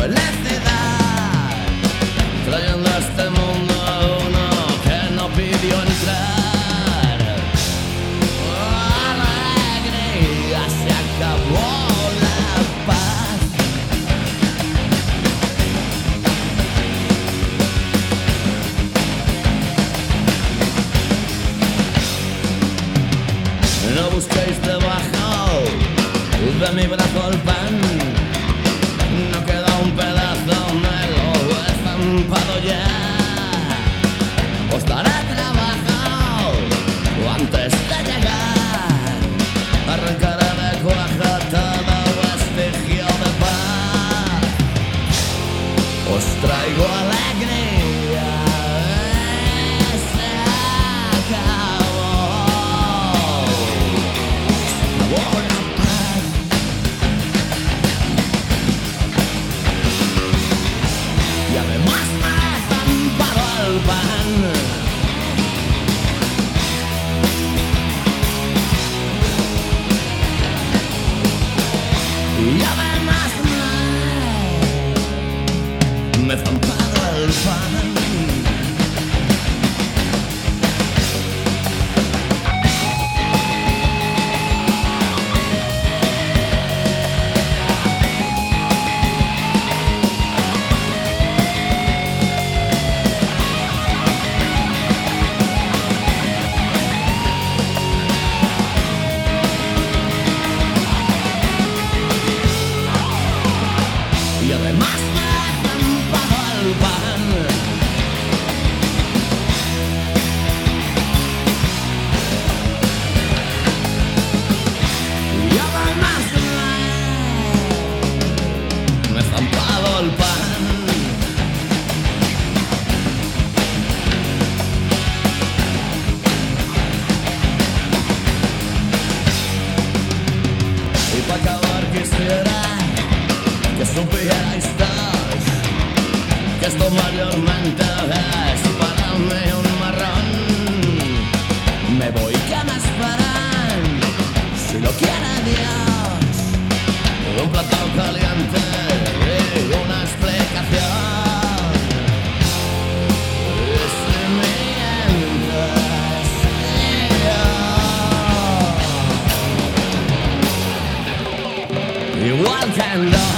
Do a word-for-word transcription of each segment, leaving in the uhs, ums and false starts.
felicidad, trayendo a este mundo a uno que no pidió entrar. Oh, alegría, se acabó la paz. No busquéis debajo de mi brazo el pan, no queda un pedazo, me lo he estampado ya. Os daré trabajo antes de llegar, arrancaré de cuaja todo vestigio de paz. Os traigo alegría, se acabó, se acabó la paz. Y además me he estampado el pan. Y además me, me he estampado el pan. Y además me he estampado el pan. Y además me, me he estampado el pan. Y para acabar quisiera que supierais todos que esto mayormente es para mí un marrón. Me voy, que me esperan, si lo quiere Dios, un plato caliente y una explicación. Y si mientes, yo igual que en dos.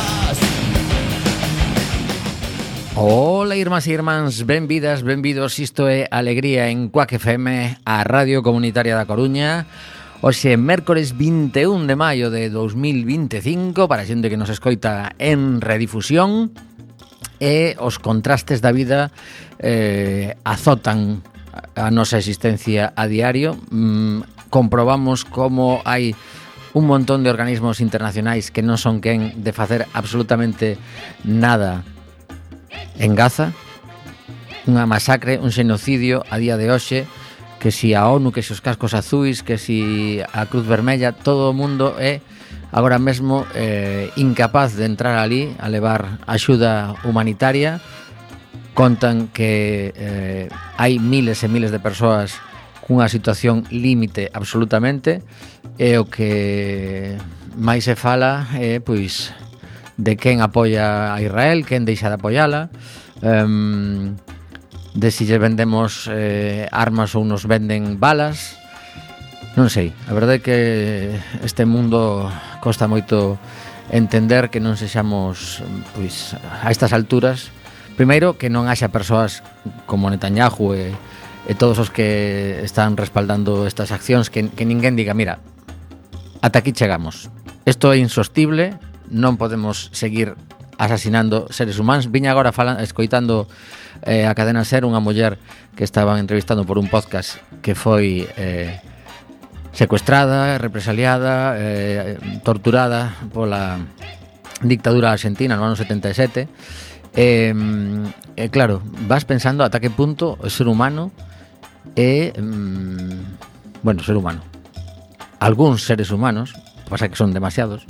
Ola, irmás e irmáns, benvidas, benvidos. Isto é Alegría en Cuac F M, a Radio Comunitaria da Coruña. Hoxe, mércores vinte e un de maio de dos mil vinte e cinco, para a xente que nos escoita en redifusión. E os contrastes da vida eh, azotan a nosa existencia a diario. mm, Comprobamos como hai un montón de organismos internacionais que non son quen de facer absolutamente nada en Gaza, unha masacre, un xenocidio a día de hoxe, que si a ONU, que si os cascos azuis, que si a Cruz Vermella, todo o mundo é agora mesmo eh, incapaz de entrar ali a levar axuda humanitaria. Contan que eh, hai miles e miles de persoas cunha situación límite absolutamente, e o que máis se fala é pois de quen apoia a Israel, quen deixa de apoiala, um, de si lle vendemos eh, armas ou nos venden balas. Non sei, a verdade é que este mundo costa moito entender que non sexamos, pois, a estas alturas, primeiro, que non haxa persoas como Netanyahu e, e todos os que están respaldando estas accións, que, que ninguén diga, mira, ata aquí chegamos, isto é insostible, non podemos seguir asasinando seres humanos. Viña agora falan, escoitando eh, a Cadena Ser unha muller que estaban entrevistando por un podcast que foi eh, secuestrada, represaliada, eh, torturada pola dictadura argentina no ano setenta e sete. E, eh, claro, vas pensando ata que punto o ser humano é mm, bueno, ser humano, algúns seres humanos, pasa que son demasiados,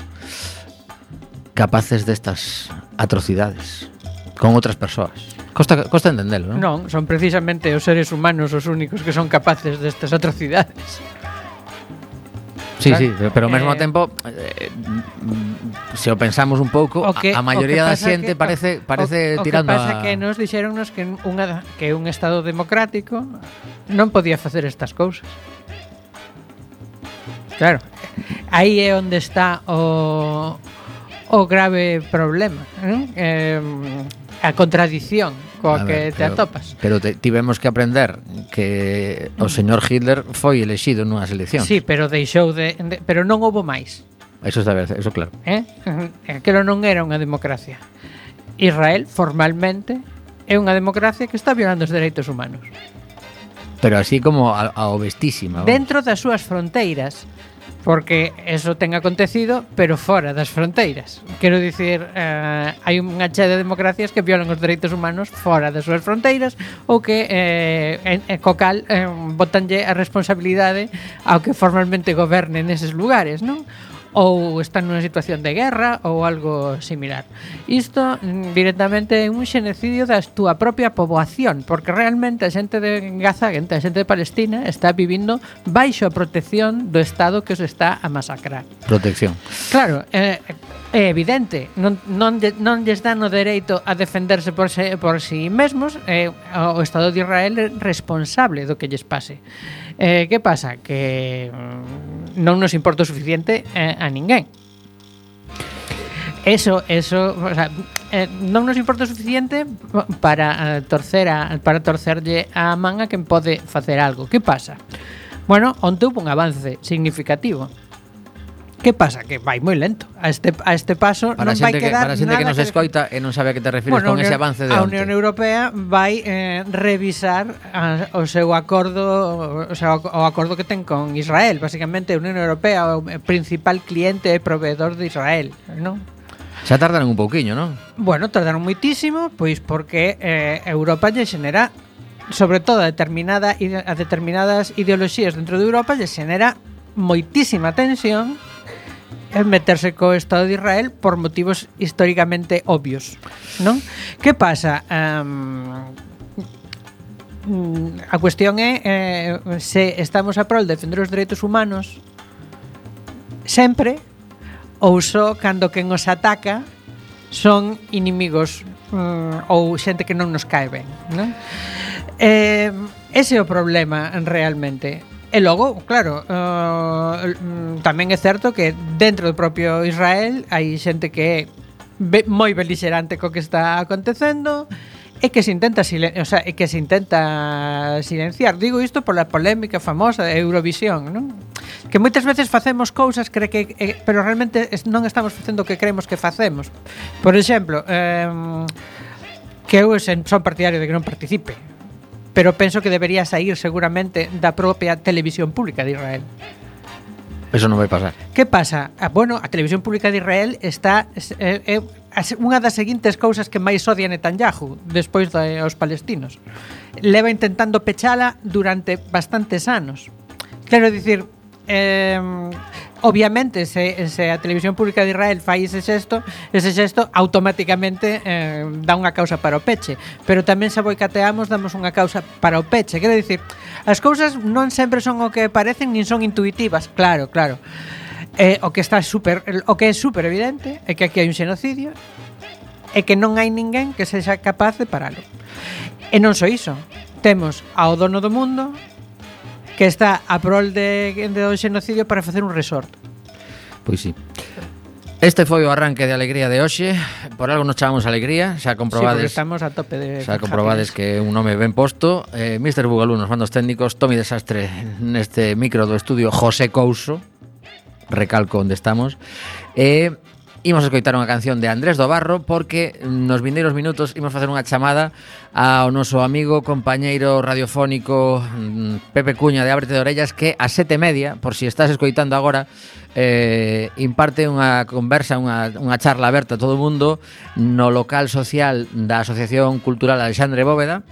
capaces destas atrocidades con outras persoas. Costa, costa entendelo, non? Non, son precisamente os seres humanos os únicos que son capaces destas atrocidades. Sí, claro. sí, pero, pero ao mesmo Eh, tempo eh, se o pensamos un pouco, O que, a, a maioría o da que pasa xente que- parece o, parece o tirando que pasa a... que nos dixeronnos que unha, que un estado democrático non podía facer estas cousas. Claro, aí é onde está o o grave problema, non? Eh, a contradición coa A que ver, te pero- atopas. Pero te, tivemos que aprender que o señor Hitler foi elexido nunhas eleccións. Sí, pero deixou de, de pero non houbo máis. Eso está ben, eso claro. Eh? Aquilo non era unha democracia. Israel, formalmente, é unha democracia que está violando os dereitos humanos. Pero así como a, a obestísima. vamos. Dentro das súas fronteiras, porque eso ten acontecido, pero fora das fronteiras. Quero dicir, eh, hai unha chea de democracias que violan os dereitos humanos fora das súas fronteiras ou que eh, en, en co cal eh, botanlle a responsabilidade ao que formalmente goberne neses lugares, non? Ou están nunha situación de guerra ou algo similar. Isto mm, directamente é un xenocidio da túa propia poboación, porque realmente a xente de Gaza, a xente de Palestina está vivindo baixo a protección do Estado que os está a masacrar. Protección. Claro, é, é evidente, non, non, de, non lles dan o dereito a defenderse por, se, por si mesmos, eh, o Estado de Israel é responsable do que lles pase. Eh, que pasa? Que mm, non nos importa o suficiente eh, a ninguén. Eso, eso, o sea, eh, non nos importa o suficiente para eh, torcer a, para torcerlle a man a quen pode facer algo. Que pasa? Bueno, onte houve un avance significativo. Que pasa? Que vai moi lento. A este, a este paso Para non vai xente que, quedar para xente que nada nos escoita e non sabe a que te refires Bueno, con ese avance de a onte. Unión Europea vai eh, revisar a, o seu acordo, o sea, o acordo que ten con Israel. Basicamente, a Unión Europea é o principal cliente e proveedor de Israel, non? Xa tardaron un pouquiño, non? Bueno, tardaron moitísimo, pois porque eh, Europa lle xenera, sobre todo a, determinada, a determinadas ideoloxías dentro de Europa, lle xenera moitísima tensión en meterse co Estado de Israel por motivos históricamente obvios, non? Que pasa? Um, a cuestión é eh, se estamos a prol de defender os dereitos humanos sempre ou só cando quen os ataca son inimigos um, ou xente que non nos cae ben, non? Eh, ese é o problema realmente. E logo, claro, uh, tamén é certo que dentro do propio Israel hai xente que é be- moi belixerante co que está acontecendo e que se intenta silen- o sea, e que se intenta silenciar. Digo isto pola polémica famosa de Eurovisión, non? Que moitas veces facemos cousas cre que eh, pero realmente es, non estamos facendo o que creemos que facemos. Por exemplo, eh, que eu sen, son partidario de que non participe, pero penso que debería sair seguramente da propia televisión pública de Israel. Eso non vai pasar. Que pasa? Ah, bueno, a televisión pública de Israel está é, é, é unha das seguintes cousas que máis odia Netanyahu despois dos palestinos. Leva intentando pechala durante bastantes anos. Quero dicir, eh, obviamente se, se a televisión pública de Israel fai ese xesto, ese xesto automáticamente eh, dá unha causa para o peche, pero tamén se boicateamos damos unha causa para o peche. Quero dicir, as cousas non sempre son o que parecen nin son intuitivas, claro, claro. Eh, o que está super, o que é super evidente é que aquí hai un xenocidio e que non hai ninguén que sexa capaz de paralo. E non só iso, temos ao dono do mundo que está a prol de, de do xenocidio para facer un resort. Pois sí. Este foi o arranque de Alegría de hoxe. Por algo nos chamamos Alegría. Xa comprobades, Sí, porque estamos a tope de xa comprobades que é un nome ben posto. eh, mister Bugalú nos mandos técnicos, Tomi Desastre neste micro do estudio José Couso, recalco onde estamos. E imos escoitar unha canción de Andrés do Barro, porque nos vindeiros minutos imos facer unha chamada ao noso amigo, compañeiro radiofónico mm, Pepe Cuña de Ábrete de Orellas, que a sete e media, por si estás escoitando agora, eh, imparte unha conversa, unha, unha charla aberta a todo o mundo no local social da Asociación Cultural Alexandre Bóveda,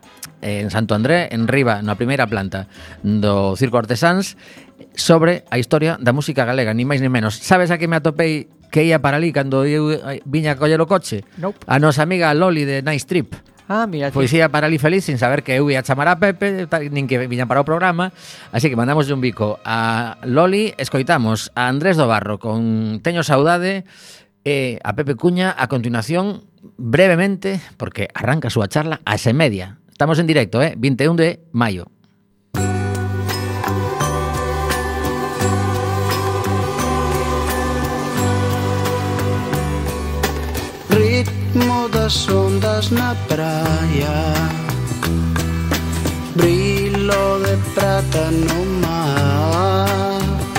en Santo André, en riba, na primeira planta do Circo Artesáns, sobre a historia da música galega, ni máis ni menos. Sabes a que me atopei que ia para ali cando eu viña a coller o coche? Nope. A nosa amiga Loli de Nice Trip. Ah, mira. Poesía para Ali Feliz, sin saber que eu ia chamar a Pepe, nin que viña para o programa. Así que mandamos un bico a Loli. Escoitamos a Andrés do Barro con Teño Saudade e a Pepe Cuña a continuación, brevemente, porque arranca a súa charla ás e media. Estamos en directo, eh? vinte e un de maio. Ritmo das ondas na praia, brillo de prata no mar,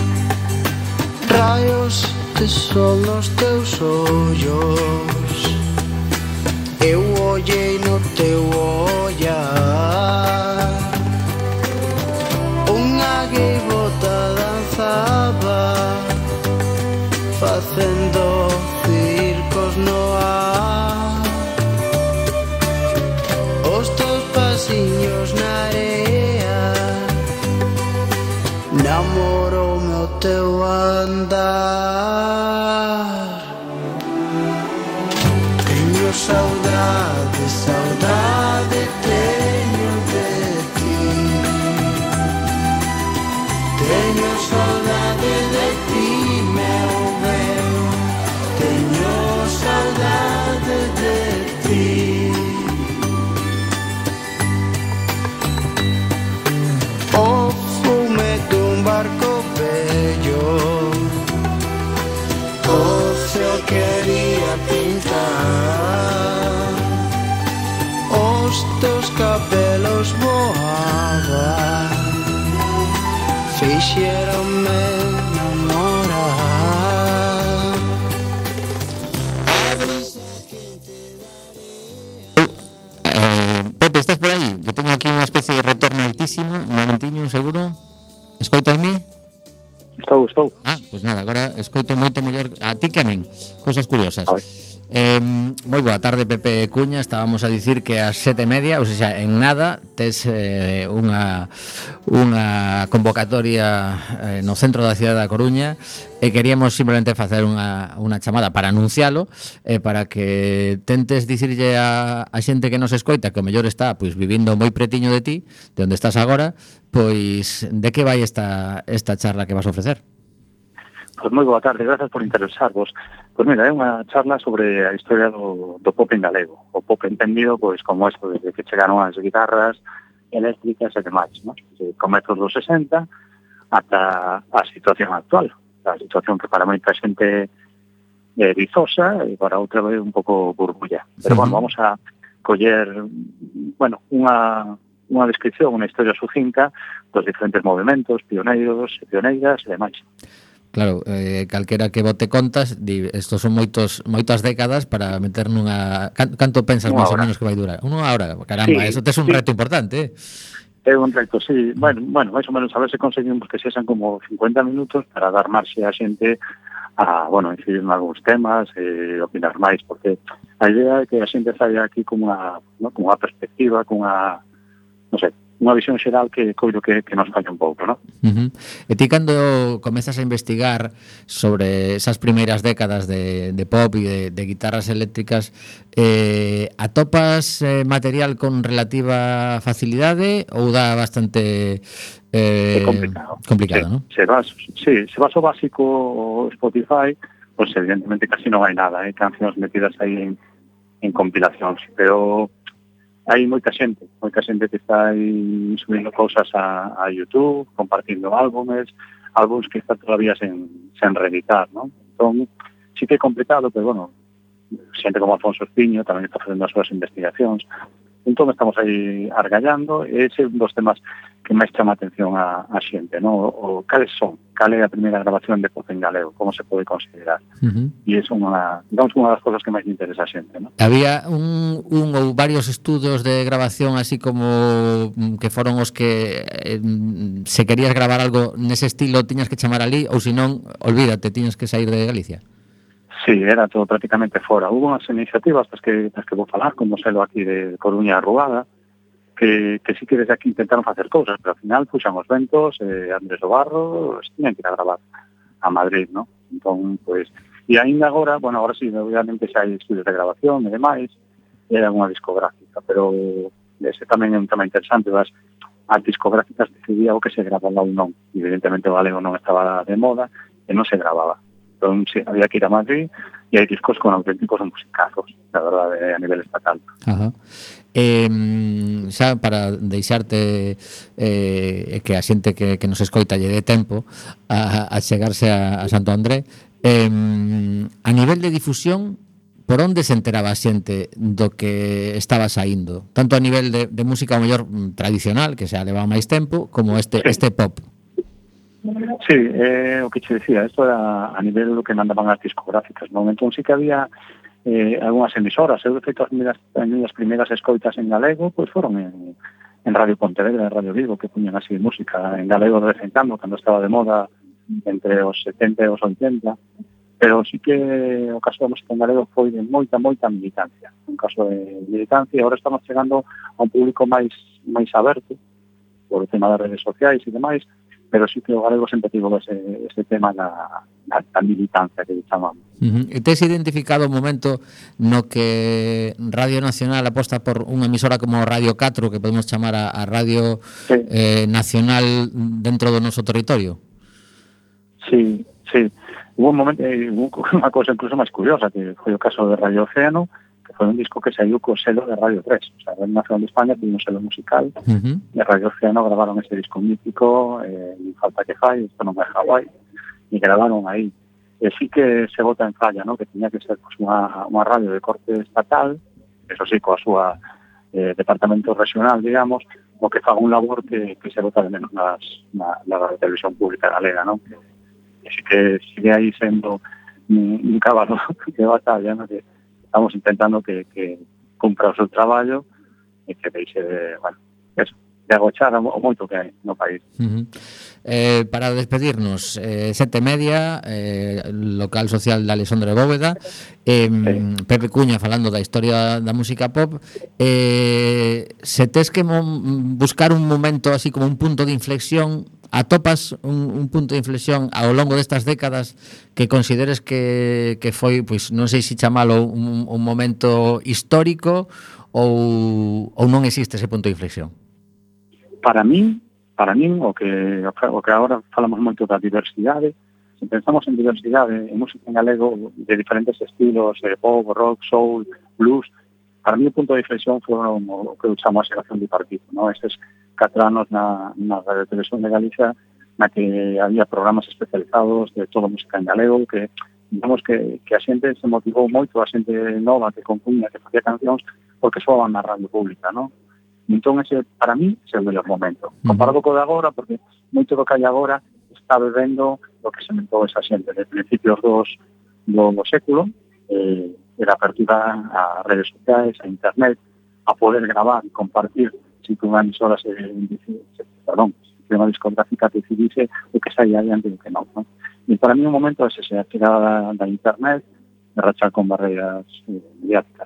raios de sol nos teus ollos, eu ollei no teu ollar, unha gaivota danzaba facendo circos no ar, os teus pasiños na area, namoroume o teu andar. Teño saudade, saudade teño de ti, teño saudade de ti, meu ben, teño saudade de ti. O fume dun barco bello, o ceo quería pintar, os teus cabelos voaban, fixeronme namorar. Eh, Pepe, estás por aí? Que tengo aquí unha especie de retorno altísimo. Un momentiño, seguro. Escoita a mí? Estou, estou. Ah, pois pues nada, agora escoito moito mellor a ti que a min. Cousas curiosas. Eh, moi boa tarde, Pepe Cuña. Estábamos a dicir que ás sete e media, ou seja, en nada tes eh, unha unha convocatoria eh, no centro da cidade da Coruña e queríamos simplemente facer unha, unha chamada para anuncialo e eh, para que tentes dicirlle a, a xente que nos escoita que o mellor está pois vivindo moi pretiño de ti, de onde estás agora, pois de que vai esta, esta charla que vas a ofrecer? Pois moi boa tarde, grazas por interesarvos. Pois mira, é unha charla sobre a historia do, do pop en galego. O pop entendido, pois, como isto, desde que chegaron as guitarras eléctricas e demais, ¿no? Desde comezos dos sesenta ata a situación actual. A situación que para moita xente é vizosa e para outra é un pouco burbulla. Pero, bueno, vamos a coller, bueno, unha, unha descripción, unha historia sucinta dos diferentes movimentos, pioneiros e pioneiras e demais. Claro, eh, calquera que bote contas, di, estos son moitos moitas décadas para meter nunha... Can, canto pensas máis ou menos que vai durar? Unha hora, caramba, sí, eso tes un sí. reto importante, eh? É un reto, sí. Bueno, bueno, máis ou menos a ver se conseguimos que sexan como cincuenta minutos para dar marxe a xente a, bueno, incidir en algúns temas e opinar máis, porque a idea é que a xente saia aquí con unha, ¿no? con unha perspectiva, con unha, non sei, unha visión xeral que coido que, que nos falla un pouco, non? Uh-huh. E ti cando comezas a investigar sobre esas primeiras décadas de, de pop e de, de guitarras eléctricas, eh, atopas eh, material con relativa facilidade ou dá bastante eh, é complicado, complicado sí, non? Se vas, sí, se vas o básico o Spotify, pois pues, evidentemente casi non hai nada, hai eh? cancións metidas aí en, en compilacións, pero hai moita xente, moita xente que está aí subindo cousas a, a YouTube, compartindo álbumes, álbumes que están todavía sen, sen reeditar, non? Entón, sí que é complicado, pero, bueno, xente como Alfonso Espiño tamén está facendo as súas investigacións. Entón, estamos aí argallando, e ese é un dos temas que máis chama a atención a, a xente, non? O, o cales son? Cal é a primeira grabación de pop en galego? Como se pode considerar? Uh-huh. E é unha, digamos, unha das cosas que máis interesa a xente, non? Había un, un ou varios estudos de grabación así como que foron os que eh, se querías gravar algo nese estilo tiñas que chamar ali, ou senón, olvídate, tiñas que sair de Galicia? Sí, era todo prácticamente fora. Hubo unhas iniciativas das que, das que vou falar, como selo aquí de Coruña Arrugada, que, que sí que desde aquí intentaron facer cousas, pero ao final puxan os ventos, eh, Andrés do Barro, tiñan que ir a gravar a Madrid, ¿no? Entón, pues, e ainda agora, bueno, agora sí, obviamente xa hai estudios de grabación e demais, era unha discográfica. música, pero ese tamén é un tema interesante, as, as discográficas decidía o que se gravaba ou non. Evidentemente o galego non estaba de moda e non se gravaba. Entón, sí, había que ir a Madrid e hai discos con auténticos musicazos, la verdade, a nivel estatal. Ajá. Eh, xa para deixarte eh, que a xente que, que nos escoita lle dé tempo a, a chegarse a, a Santo André, eh, a nivel de difusión, por onde se enteraba a xente do que estaba saindo? Tanto a nivel de, de música ao mellor tradicional, que xa leva máis tempo, como este, este pop. Sí, eh, o que che decía, isto era a nivel do que mandaban as discográficas, non? Entón sí que había eh, algunhas emisoras. Eu, de feito, as minhas, as minhas primeiras escoitas en galego pois foron en, en Radio Pontevedra, en Radio Vigo, que puñan así música en galego de vez en cando, cando estaba de moda entre os setenta e os oitenta, pero sí que o caso da música en galego foi de moita, moita militancia. Un caso de militancia, e agora estamos chegando a un público máis máis aberto por o tema das redes sociais e demais, pero sí que o galego sempre tivo ese, ese tema da, da, da militancia que chamamos. Uh-huh. E tes identificado o momento no que Radio Nacional aposta por unha emisora como Radio catro, que podemos chamar a, a Radio sí. eh, Nacional dentro do noso territorio? Sí, sí. Hubo un momento, eh, hubo unha cousa incluso máis curiosa, que foi o caso de Radio Océano, que foi un disco que saiu co selo de Radio tres. O sea, Radio Nacional de España tiene un selo musical, uh-huh. e Radio Océano gravaron ese disco mítico, eh, Ni falta que fai, isto non é Hawái, e gravaron aí. E sí que se vota en falla, ¿no? Que tenía que ser pues, unha, unha radio de corte estatal, eso sí, coa súa eh, departamento regional, digamos, o que faga un labor que, que se vota de menos nas, na, na televisión pública galega, ¿no? Que, e sí que sigue aí sendo un, un cabalo de batalla, ¿no? Que estamos intentando que, que cumpra o seu traballo e que deixe de, bueno, eso, de agochar o moito que hai no país. Uh-huh. Eh, para despedirnos, eh, sete media, eh, local social de Alexandre Bóveda, eh, sí. Pepe Cuña falando da historia da música pop. Eh, se tes que mo- buscar un momento así como un punto de inflexión, atopas un, un punto de inflexión ao longo destas décadas que consideres que, que foi, pois non sei se chamalo un, un momento histórico ou, ou non existe ese punto de inflexión? Para min, para min o que o que agora falamos moito da diversidade, se pensamos en diversidade en música en galego de diferentes estilos, eh, pop, rock, soul, blues, para mí o punto de inflexión foron o que eu chamo a xeración de partido, ¿no? Estes catro anos na, na Radio Televisión de Galicia, na que había programas especializados de toda música en galego, que digamos que, que a xente se motivou moito, a xente nova que compuña, que facía cancións, porque soaban na radio pública, ¿no? Entón, ese, para mí, é o mellor momento. Comparado co de agora, porque moito do que hai agora está bebendo o que se mentou esa xente de principios dos, do século, eh, de la apertura a redes sociais, a internet, a poder gravar e compartir sin que unha emisora se, se, perdón, que unha discográfica decidise o que saía adiante e o que non, non. E para mí un momento é ese, a chegada da, da internet, de rachar con barreiras eh, mediáticas.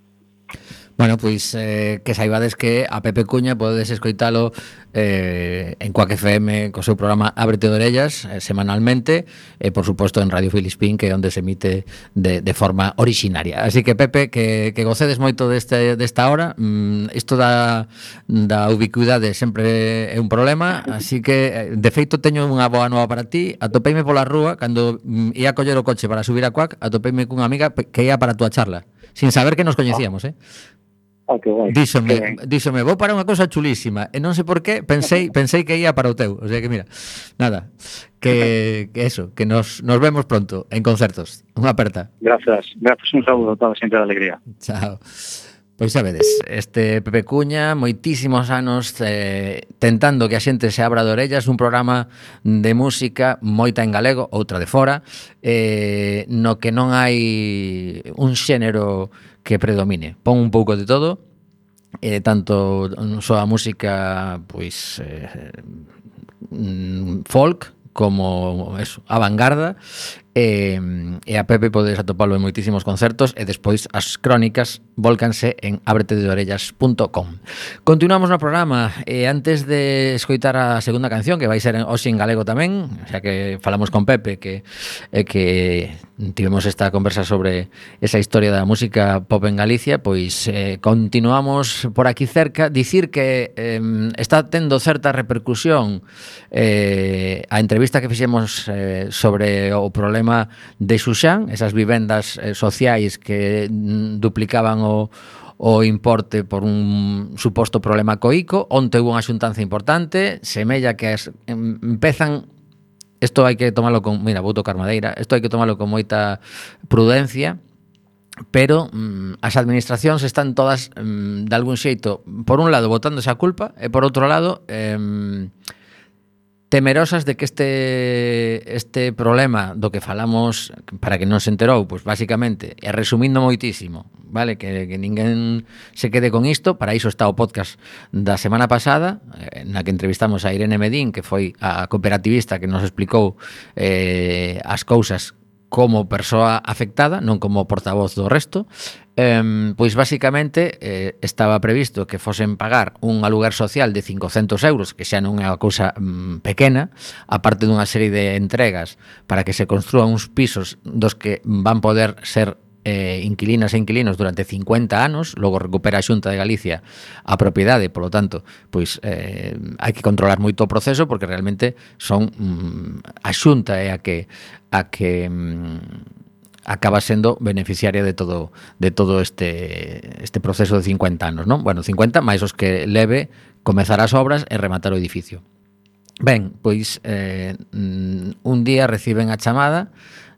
Bueno, pois eh, que saibades que a Pepe Cuña podedes escoitalo eh, en Quack F M co seu programa Ábrete de Orellas eh, semanalmente e, por suposto, en Radio Filispín, que é onde se emite de, de forma originaria. Así que, Pepe, que, que gocedes moito deste, desta hora. Mm, isto da, da ubicuidade sempre é un problema, así que, de feito, teño unha boa nova para ti. Atopeime pola rúa, cando mm, ia coller o coche para subir a Quack, atopeime cunha amiga que ia para a túa charla, sin saber que nos coñecíamos, eh? Ah, que guai. Díxome, díxome, vou para unha cousa chulísima e non sei por qué, pensei, pensei que ia para o teu. O sea que mira, nada, que, que eso, que nos, nos vemos pronto en concertos. Unha aperta. Gracias, gracias, un saúdo a toda xente de alegría. Chao. Pois sabedes, este Pepe Cuña, moitísimos anos eh, tentando que a xente se abra de orellas, un programa de música, moita en galego, outra de fora, eh, no que non hai un xénero que predomine. Pon un pouco de todo, eh, tanto só a música pois eh, folk como eso, a vanguarda, e, e a Pepe podes atopalo en moitísimos concertos e despois as crónicas volcanse en ábrete de orellas punto com. Continuamos no programa e antes de escoitar a segunda canción, que vai ser hoxe en galego tamén, xa que falamos con Pepe que eh, que tivemos esta conversa sobre esa historia da música pop en Galicia, pois eh, continuamos por aquí cerca. Dicir que eh, está tendo certa repercusión eh, a entrevista que fixemos eh, sobre o problema de Xuxán, esas vivendas eh, sociais que mm, duplicaban o o importe por un suposto problema co ICO. Onte hubo unha xuntanza importante, semella que as, em, empezan. Isto hai que tomarlo con, mira, vou tocar madeira, isto hai que tomarlo con moita prudencia, pero mm, as administracións están todas mm, de algún xeito, por un lado, botándose a culpa, e por outro lado, eh, temerosas de que este este problema do que falamos, para que non se enterou, pois basicamente, e resumindo moitísimo, vale, que, que ninguén se quede con isto, para iso está o podcast da semana pasada, eh, na que entrevistamos a Irene Medín, que foi a cooperativista que nos explicou eh, as cousas como persoa afectada, non como portavoz do resto. Eh, pois basicamente eh, estaba previsto que fosen pagar un aluguer social de cincocentos euros, que xa non é unha cousa mm, pequena, aparte dunha serie de entregas para que se construan uns pisos dos que van poder ser eh, inquilinas e inquilinos durante cincuenta anos, logo recupera a Xunta de Galicia a propiedade, polo tanto, pois eh, hai que controlar moito o proceso, porque realmente son mm, a Xunta é a que a que mm, acaba sendo beneficiaria de todo de todo este este proceso de cincuenta anos, non? Bueno, cincuenta máis os que leve comezar as obras e rematar o edificio. Ben, pois eh, un día reciben a chamada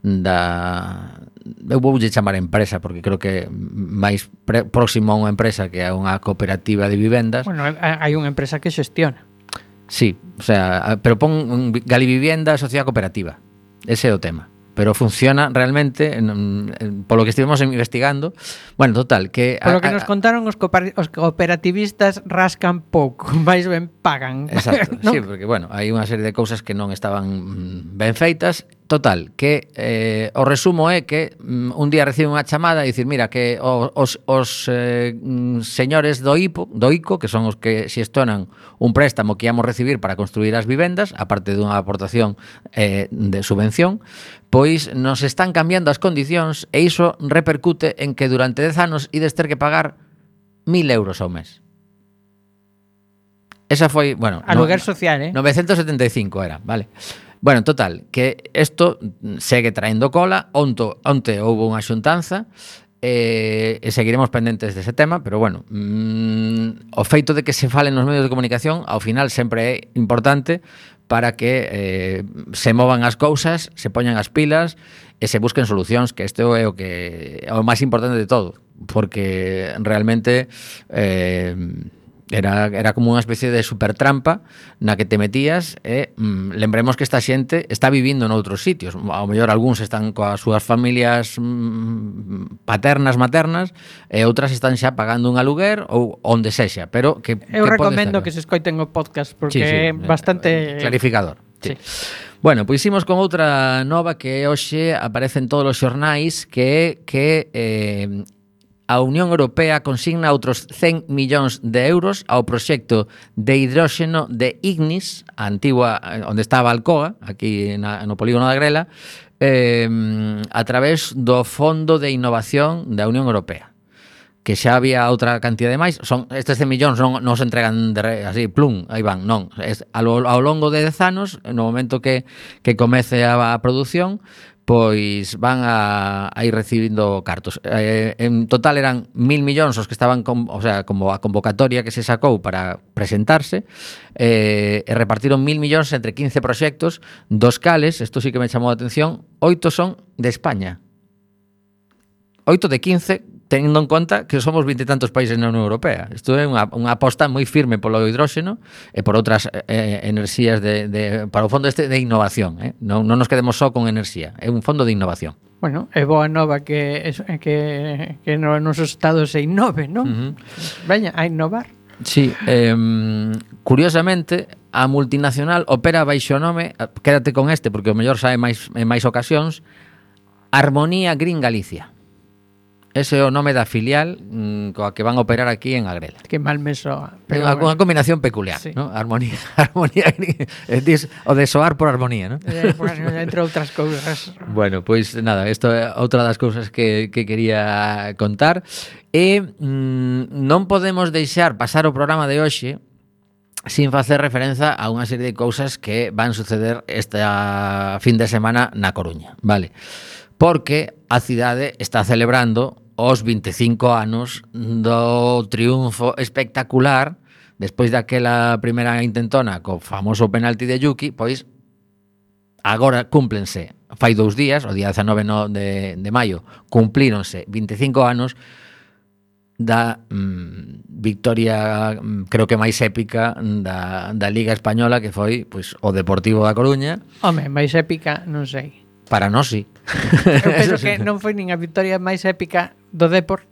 da, eu voulle chamar empresa porque creo que máis pre, próximo a unha empresa que a unha cooperativa de vivendas. Bueno, hai unha empresa que xestiona. Sí, o sea, pero pon Galivivienda Sociedade Cooperativa. Ese é o tema. Pero funciona realmente en, en, polo que estivemos investigando. Bueno, total, que Polo que nos contaron os, os cooperativistas rascan pouco, máis ben pagan. Exacto, ¿no? Sí, porque bueno, hai unha serie de cousas que non estaban ben feitas. Total, que eh, o resumo é que um, un día recibe unha chamada e dicir, mira, que os, os, os eh, señores do IPO, do ICO, que son os que xestionan un préstamo que íamos recibir para construir as vivendas, aparte dunha aportación eh, de subvención, pois nos están cambiando as condicións e iso repercute en que durante dez anos ides ter que pagar mil euros ao mes. Esa foi, bueno... Aluguer no, social, eh? novecentos setenta e cinco era, vale. Bueno, total, que isto segue traendo cola. Onto, onte houve unha xuntanza e, e seguiremos pendentes dese tema, pero bueno, mmm, o feito de que se fale nos medios de comunicación ao final sempre é importante para que eh, se movan as cousas, se poñan as pilas e se busquen solucións, que isto é o que é o máis importante de todo, porque realmente eh, Era, era como unha especie de supertrampa na que te metías e mm, lembremos que esta xente está vivindo noutros sitios. Ao mellor algúns están coas súas familias mm, paternas, maternas, e outras están xa pagando un aluguer ou onde sexa, pero que, eu que recomendo que se escoiten o podcast porque sí, sí, é bastante clarificador. Sí. Sí. Bueno, pois imos con outra nova que hoxe aparece en todos os xornais, que é que eh, a Unión Europea consigna outros cen millóns de euros ao proxecto de hidróxeno de Ignis, a antigua, onde estaba Alcoa, aquí na, no polígono da Grela, eh, a través do Fondo de Innovación da Unión Europea, que xa había outra cantidad de máis. Son estes cen millóns non, non se entregan de re, así, plum, aí van, non. Es, ao, ao longo de dez anos, no momento que, que comece a, a produción, pois van a, a ir recibindo cartos. Eh, en total eran mil millóns os que estaban, con, o sea, como a convocatoria que se sacou para presentarse, eh, e repartiron mil millóns entre quince proxectos, dos cales, isto sí que me chamou a atención, oito son de España. Oito de quince, tenindo en conta que somos vinte e tantos países na Unión Europea. Isto é unha, unha aposta moi firme polo hidróxeno e por outras eh, enerxías de, de, para o fondo este de innovación, eh? Non, non nos quedemos só con enerxía, é un fondo de innovación. Bueno, é boa nova que que, que no nosos estados se innove, non? Uh-huh. Veña, a innovar. Sí, eh, curiosamente a multinacional opera baixo o nome, quédate con este porque o mellor sabe máis en máis ocasións, Armonía Green Galicia. Ese é o nome da filial mm, coa que van a operar aquí en Agrela. Que mal me soa. Pero unha, bueno. unha combinación peculiar, Sí. ¿no? Armonía, armonía Green, eh, dis, o de soar por armonía, ¿no? Eh, bueno, entre outras cousas. Bueno, pois nada, isto é outra das cousas que, que quería contar. E mm, non podemos deixar pasar o programa de hoxe sin facer referencia a unha serie de cousas que van suceder esta fin de semana na Coruña, vale? Porque a cidade está celebrando os vinte e cinco anos do triunfo espectacular despois daquela primeira intentona co famoso penalti de Yuki, pois agora cúmplense, fai dous días, o día dezanove de, de maio, cumplíronse vinte e cinco anos da mm, victoria mm, creo que máis épica da, da Liga Española, que foi pois, o Deportivo da Coruña. Home, máis épica, non sei. Para nós, sí. Eu penso que non foi nin a victoria máis épica do Depor.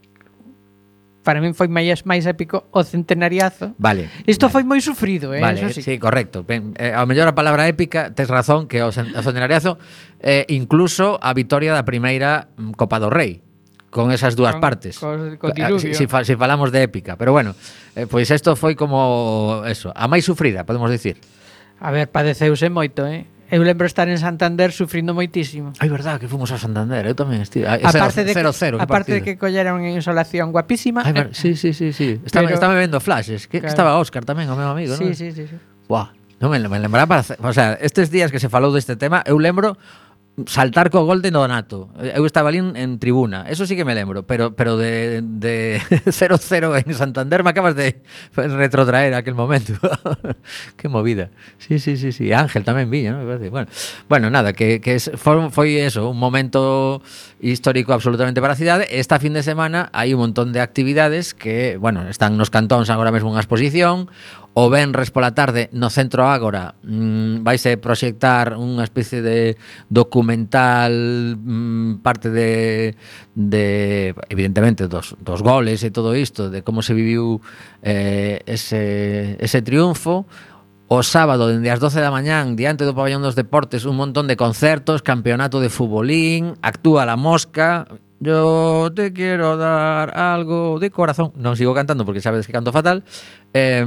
Para min foi máis máis épico o centenariazo. Vale. Isto vale. foi moi sufrido, eh, Vale, eso sí. sí, correcto. Ben, eh, ao mellor a palabra épica, tes razón, que o, cen- o centenariazo eh, incluso a victoria da primeira mm, Copa do Rei, con esas dúas Con- partes. co- co Eh, diluvio. si, si, fa- si falamos de épica, pero bueno, eh, pois isto foi como eso, a máis sufrida, podemos dicir. A ver, padeceuse moito, eh. Eu lembro estar en Santander sufrindo moitísimo. Ai, verdad, que fomos a Santander, eu tamén estive. Aparte de que, cero cero, aparte de que colleron en insolación guapísima. Ai, eh, ver, sí, sí, sí, sí. Estaba, Pero- estaba vendo flashes, que, que Claro. estaba Óscar tamén, o meu amigo, sí, non? sí, sí, sí. Buah, non me, me lembraba para hacer, o sea, estes días que se falou deste tema, eu lembro saltar co gol de Donato. Eu estaba ali en, en tribuna. Eso sí que me lembro, pero pero de de cero cero en Santander me acabas de retrotraer a aquel momento. Qué movida. Sí, sí, sí, sí. Ángel tamén viña, ¿no? Me parece. Bueno, bueno, nada, que que es, foi, foi eso, un momento histórico absolutamente para a cidade. Esta fin de semana hai un montón de actividades que, bueno, están nos cantóns agora mesmo unha exposición. O venres pola tarde no Centro Ágora mmm, vaise proxectar unha especie de documental, mmm, parte de, de evidentemente dos, dos goles e todo isto, de como se viviu eh, ese, ese triunfo. O sábado, dende as doce da mañán, diante do Pabellón dos Deportes, un montón de concertos, campeonato de futbolín, actúa La Mosca. Yo te quiero dar algo de corazón. Non sigo cantando porque sabes que canto fatal. eh,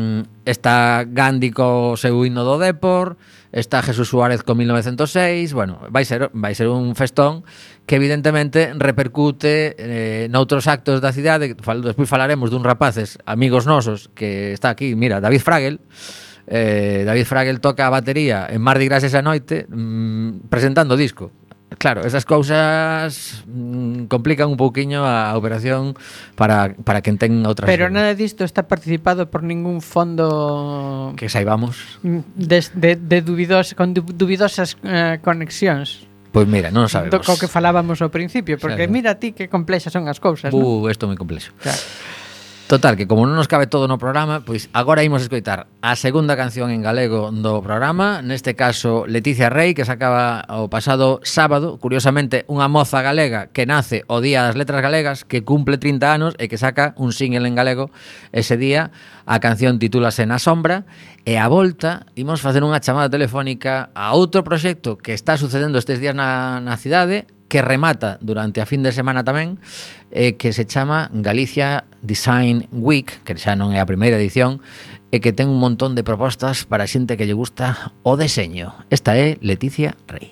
Está Gandhi co seu himno do Depor. Está Jesús Suárez con mil novecientos seis. Bueno, vai ser, vai ser un festón que evidentemente repercute eh, noutros actos da cidade. Despois falaremos dun rapaces amigos nosos que está aquí, mira, David Fragel. eh, David Fragel toca a batería en Mardi Gras esa noite, mmm, presentando disco. Claro, esas cousas mmm, complican un pouquiño a operación para, para quen ten outras. Pero nada disto está participado por ningún fondo que saibamos. de, de, de dubidos, con du- duvidosas eh, conexións. Pois mira, non Do sabemos. co que falábamos ao principio, porque Claro. mira ti que complexas son as cousas, non? Uh, isto é moi complexo. Claro. Total, que como non nos cabe todo no programa, pois agora imos escoitar a segunda canción en galego do programa, neste caso Leticia Rey, que sacaba o pasado sábado, curiosamente unha moza galega que nace o Día das Letras Galegas, que cumple trinta anos e que saca un single en galego ese día. A canción titúlase Na Sombra, e a volta imos facer unha chamada telefónica a outro proxecto que está sucedendo estes días na, na cidade, que remata durante a fin de semana tamén, eh, que se chama Galicia Design Week, que xa non é a primeira edición, e que ten un montón de propostas para a xente que lle gusta o deseño. Esta é Leticia Rey.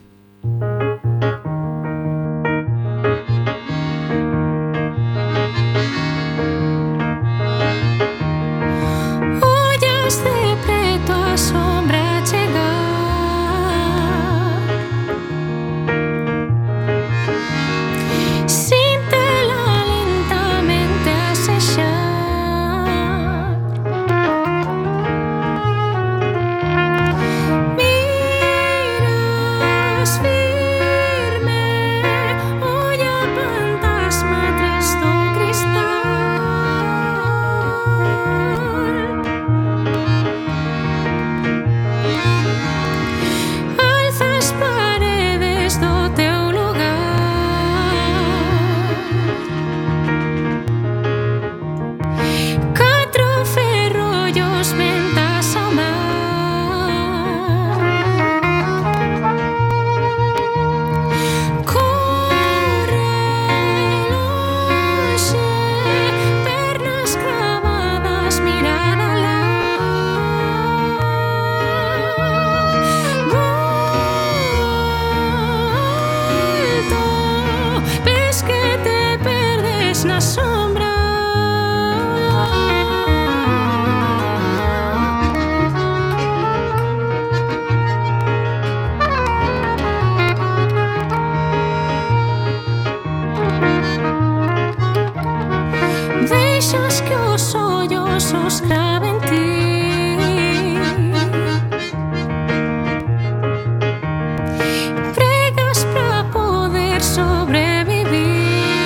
Ollas de preto a sombra chegar, síntela lentamente asexar. Miras, os grave en ti. Pregas para poder sobrevivir.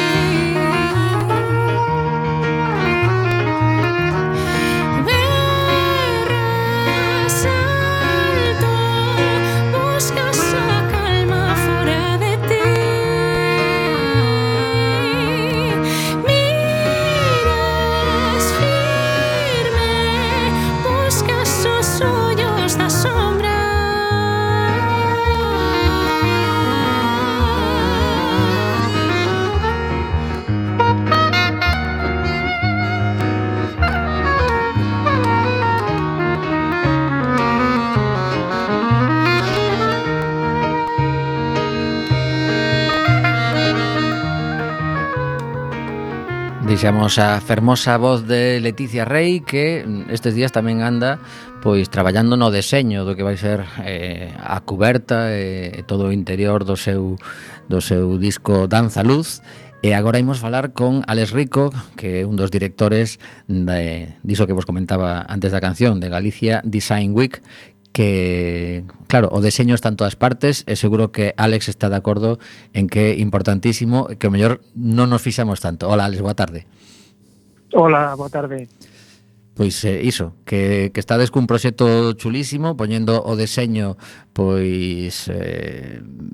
Berras alto, buscas a calma fora de ti. Miras firme, buscas os ollos da sombra. Deixamos a fermosa voz de Leticia Rey, que estes días tamén anda pois traballando no deseño do que vai ser eh, a cuberta e eh, todo o interior do seu do seu disco Danza Luz. E agora imos falar con Alex Rico, que é un dos directores de, diso que vos comentaba antes da canción, de Galicia Design Week, que, claro, o deseño está en todas partes e seguro que Alex está de acordo en que é importantísimo que o mellor non nos fixamos tanto. Hola, Alex, boa tarde. Hola, boa tarde. Pois eh, iso, que, que estades cun proxecto chulísimo, poñendo o deseño pois eh,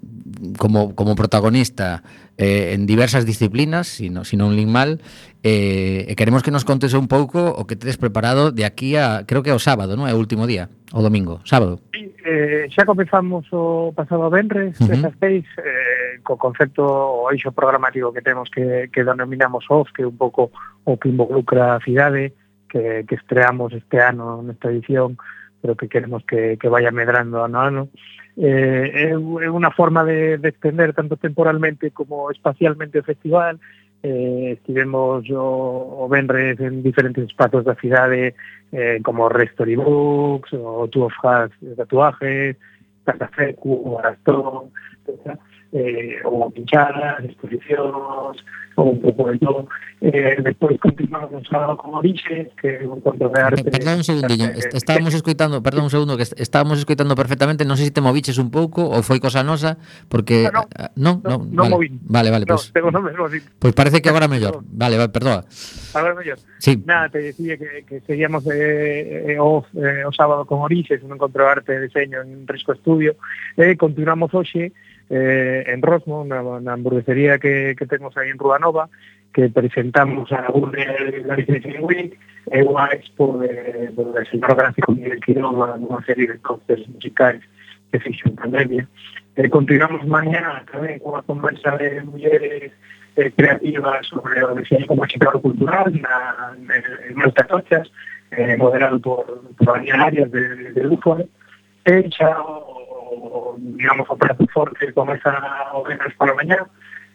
como, como protagonista eh, en diversas disciplinas, si, no, si non lin mal, eh, e queremos que nos contes un pouco o que tedes preparado de aquí a, creo que é o sábado, non é o último día, o domingo, sábado. Sí, eh, xa comezamos o pasado venres, Uh-huh. dezasseis, eh, co concepto o eixo programático que temos que, que denominamos O F, que é un pouco o que involucra a cidade, que, que estreamos este ano nesta edición, pero que queremos que, que vaya medrando ano a ano. Eh, é, é unha forma de, de extender tanto temporalmente como espacialmente o festival. Eh, estivemos o, o venres en diferentes espazos da cidade, eh, como Restory Books, o Two of Hats de tatuajes, Casa Fecu, o Arastón, etcétera. Eh, ou pinchadas, exposicións, ou un pouco de todo. Eh, despois continuamos o sábado con Orixe, que é un conto de arte. Perdón un segundinho, Eh, estábamos escoitando, perdón un segundo, que est- estábamos escoitando perfectamente, non sei se te moviches un pouco ou foi cosa nosa, porque Ah, non, non. non, Non, non vale. movín. Vale, vale, No, pois tengo no mesmo, sí. pois parece que agora mellor. Perdón. Vale, vale, perdoa. Agora mellor. Sí. Nada, te decía que, que seguíamos eh, eh, o, eh, o sábado con Orixes, un encontro de arte e diseño en Risco Estudio, e continuamos hoxe eh, en Rosmo, na, na hamburguesería que, que temos aí en Rúa Nova, que presentamos a Urne Galicia Design Week, e unha expo de, de, de señor gráfico Miguel Quiroga, unha serie de cócteles musicais que fixo en pandemia. Eh, continuamos mañana tamén con unha conversa de mulleres eh, creativas sobre o diseño como chicaro cultural na, en Malta Tochas, eh, moderado por, por Daniel Arias de, de Lufo, e xa o, o, digamos, o prato forte comeza o venres por la mañana.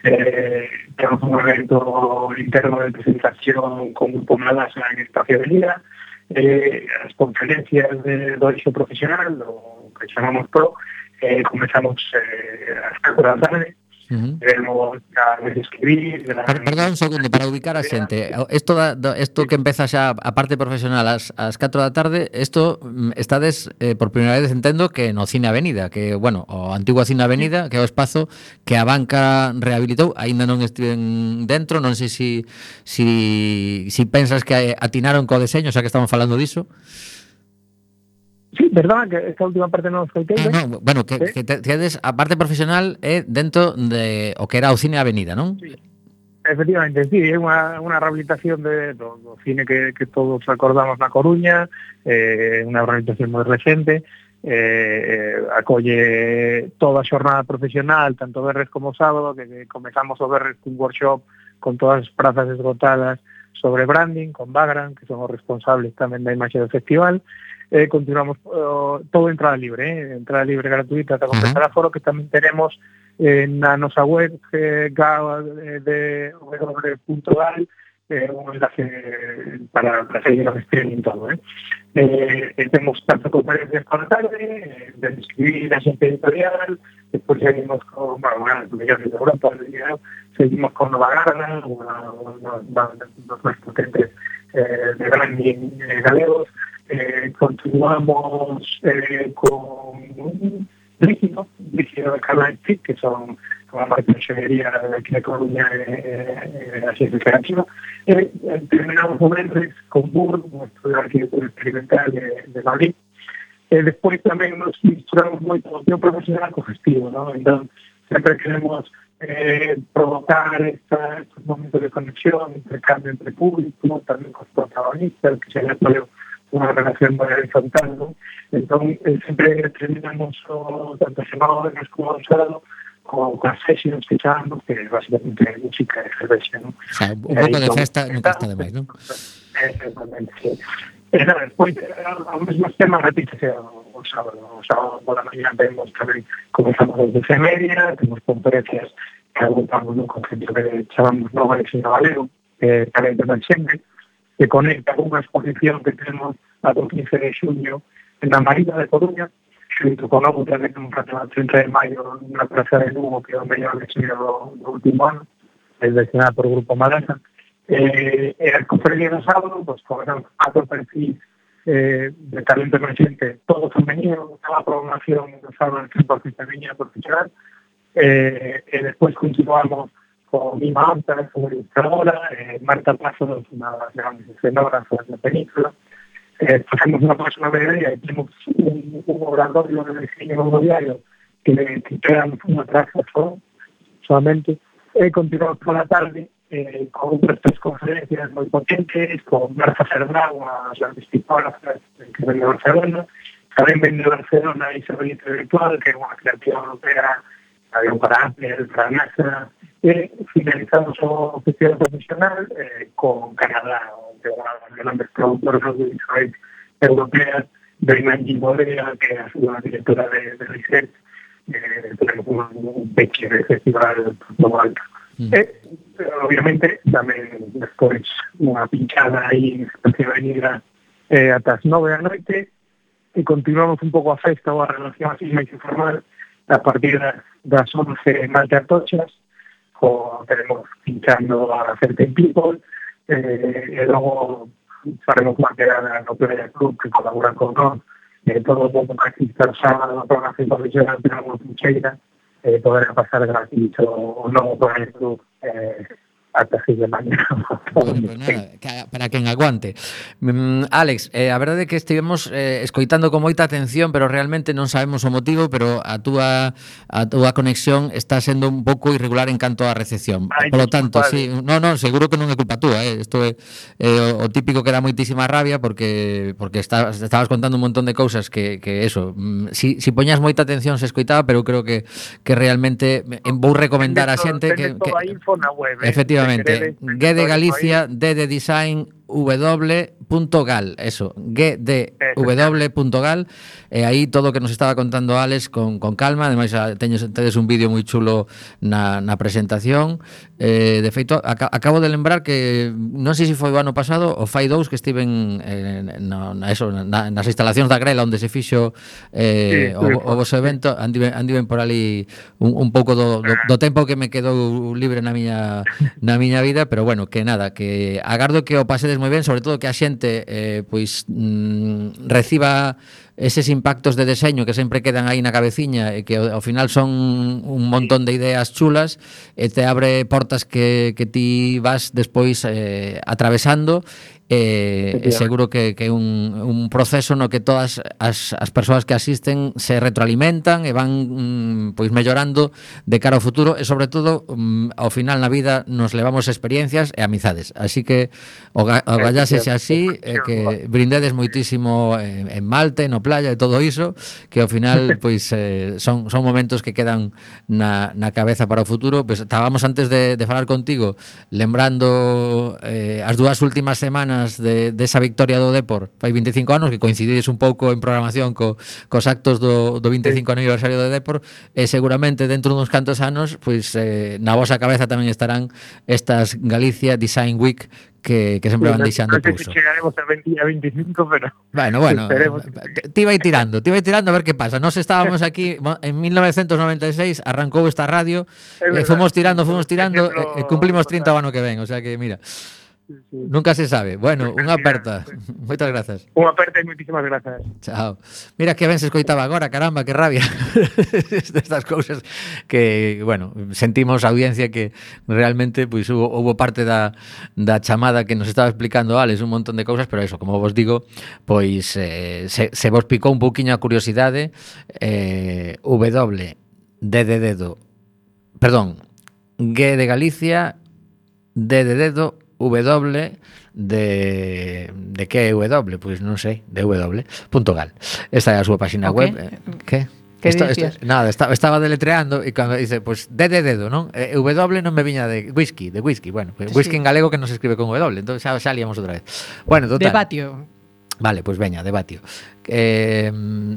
Eh, temos un evento interno de presentación con Grupo Malasa en Espacio de Liga, eh, as conferencias de, do eixo profesional, o que chamamos Pro, eh, comezamos eh, as catro da tarde. Uh-huh. Queremos a escribir. Per, perdón un segundo, para ubicar a xente. Isto da, da, isto que empeza xa a parte profesional ás, ás catro da tarde, isto mm, estades eh, por primeira vez entendo que no Cine Avenida, que, bueno, o antigo Cine Avenida, que é o espazo que a banca rehabilitou, aínda non estiven dentro, non sei si, si, si pensas que atinaron co deseño, xa que estamos falando diso. Sí, verdad, que esta última parte non escoitei. Ah, no, bueno, que, ¿Eh? que te, tedes a parte profesional é dentro de o que era o Cine Avenida, non? Sí. Efectivamente, sí, é unha, unha rehabilitación de, do, do cine que, que todos acordamos na Coruña, eh, unha rehabilitación moi recente, eh, acolle toda a xornada profesional, tanto verres como sábado, que, que comezamos o verres cun workshop con todas as prazas esgotadas sobre branding, con Background, que son os responsables tamén da imaxe do festival. Eh, continuamos uh, todo entrada libre, eh, entrada libre gratuita ata completar a foro, que tamén tenemos eh, na nosa web eh, gao de w w w punto gal, eh, un enlace para, para seguir o streaming todo. Eh. Eh, eh, temos tanto conferencias por la tarde, eh, de escribir a xente editorial, despois seguimos con, bueno, bueno, mellores de Europa, seguimos con Nova Garda, unha dos máis potentes eh, de branding eh, galegos. Eh, continuamos eh, con Líquido, Líquido de Carlanchi, que son unha marca de enxeñería de aquí de Coruña e eh, eh, Axencia Creativa. E eh, terminamos o Vendres con Burro, un estudio de arquitectura experimental de, de Madrid. E despois tamén nos misturamos moito o tío profesional co festivo, ¿no? Entón, sempre queremos eh, provocar esta, estos momentos de conexión, intercambio entre público, tamén cos protagonistas, que se haya todo unha relación moi horizontal, ¿no? Entón, eh, sempre terminamos o, tanto semana como o sábado con, con as sessions que chamamos, que básicamente é música e cervexa, ¿no? O sea, un pouco de festa nunca está de máis, non? Exactamente, sí. E nada, despois, ao mesmo tema, repítese o sábado. O sábado pola mañá vemos tamén, comenzamos a doce e media, temos conferencias que agotamos un concepto que chamamos Nova Diseño Galego, que tamén ten xente, que conecta con unha exposición que temos a do quince de xuño na Marina de Coruña, xunto con o tamén un rato trinta de maio na Praza de Lugo, que é o mellor diseño do, do último ano, é diseñada por Grupo Madasa. Eh, e a conferencia do sábado, pues, con cuatro perfil eh, de talento emergente, todo femenino, toda a programación do sábado cen por ciento femenina profesional, eh, e despois continuamos con Mima Anta, como ilustradora, eh, Marta Paso, unha das grandes escenógrafas da película. Eh, facemos unha próxima idea e temos un, un obradorio de diseño mobiliario que le titulan unha traza só, solamente, e continuamos pola tarde eh, con outras tres conferencias moi potentes, con Marta Cerdán, unha grandes tipógrafas que ven de Barcelona, tamén ven de Barcelona Isabelita Virtual, que é unha creativa europea, había un para Apple, para NASA, e finalizamos o festival profesional eh, con Canadá, que é unha das grandes productoras audiovisuais europeas, Bernanke Bodega, que é a súa directora de, de research. Eh, tenemos un, un peche de festival global. Mm. E, obviamente, tamén despois unha pinchada aí que venida eh, ata as nove da noite, e continuamos un pouco a festa ou a relación así máis informal a partir das once máis de Atochas, o tenemos pinchando a Certain People, eh, e logo faremos unha quedada no Playa Club que colabora con nós, eh, todo o mundo que asista ao sábado na programación profesional de unha pincheira, eh, poderá pasar gratis o, o novo Playa Club eh, ata seis de mañana. Bueno, pues nada, que, para quen aguante. Mm, Alex, eh, a verdade é que estivemos eh, escoitando con moita atención, pero realmente non sabemos o motivo, pero a túa a túa conexión está sendo un pouco irregular en canto á recepción. Ay, Por lo tanto, vale. sí, no, no, seguro que non é culpa túa, eh. Isto é eh, o, o típico que dá moitísima rabia porque porque está, estabas contando un montón de cousas que, que eso, mm, si, si poñas moita atención se escoitaba, pero creo que, que realmente vou recomendar a xente que, que toda a info na web, eh. efectivamente, G de Galicia, D de Design, w punto gal, eso, g d w punto gal, e aí todo o que nos estaba contando Alex con, con calma. Ademais, teñes, tedes un vídeo moi chulo na, na presentación. Eh, de feito, ac acabo de lembrar que non sei se foi o ano pasado ou fai dous que estiven eh, na, na, eso, na, nas instalacións da Grela onde se fixo eh, sí, o, o vosso evento. Andiven, andiven por ali un, un pouco do, do, do tempo que me quedou libre na miña, na miña vida, pero bueno, que nada, que agardo que o pasedes moi ben, sobre todo que a xente eh, pois mm, reciba eses impactos de deseño que sempre quedan aí na cabeciña e que ao, ao final son un montón de ideas chulas e te abre portas que, que ti vas despois eh, atravesando. E, e seguro que, que é un, un proceso no que todas as, as persoas que asisten se retroalimentan e van mm, pois mellorando de cara ao futuro e sobre todo mm, ao final na vida nos levamos experiencias e amizades, así que o, o gallásese así e que brindedes moitísimo en, en Malte, no playa e todo iso, que ao final pois eh, son, son momentos que quedan na, na cabeza para o futuro. Pois estábamos antes de, de falar contigo lembrando eh, as dúas últimas semanas de, de esa victoria do Depor fai veinticinco anos, que coincidides un pouco en programación co, cos actos do, do veinticinco sí. aniversario do Depor, e seguramente dentro duns cantos anos pois eh, na vosa cabeza tamén estarán estas Galicia Design Week que, que sempre sí, van deixando no, no pulso. Non sei se chegaremos a veinte a veinticinco, pero bueno, bueno, ti vai tirando, ti vai tirando a ver que pasa. Nos estábamos aquí en mil novecientos noventa e seis, arrancou esta radio, e fomos tirando, fomos tirando, e, e cumplimos trinta o ano que ven, o sea que mira. sí. Nunca se sabe. Bueno, unha aperta. Moitas grazas. Unha aperta e moitísimas grazas. Chao. Mira que ben se escoitaba agora, caramba, que rabia. Estas cousas que, bueno, sentimos a audiencia que realmente pois hubo, hubo parte da, da chamada que nos estaba explicando Alex un montón de cousas, pero eso, como vos digo, pois eh, se, se vos picou un pouquiño a curiosidade, eh, W, D de dedo, perdón, G de Galicia, D de dedo, W de de que é W, pois non sei, de W punto gal. Esta é a súa página O web. qué? Eh, que? Que Esto, dicías? esto, nada, estaba, estaba deletreando e cando dice, pois D de dedo, non? Eh, W non me viña de whisky, de whisky, bueno, pues, whisky Sí. en galego que non se escribe con W, entón xa, xa liamos outra vez. Bueno, total. Debatio. Vale, pois veña, debatio. Eh,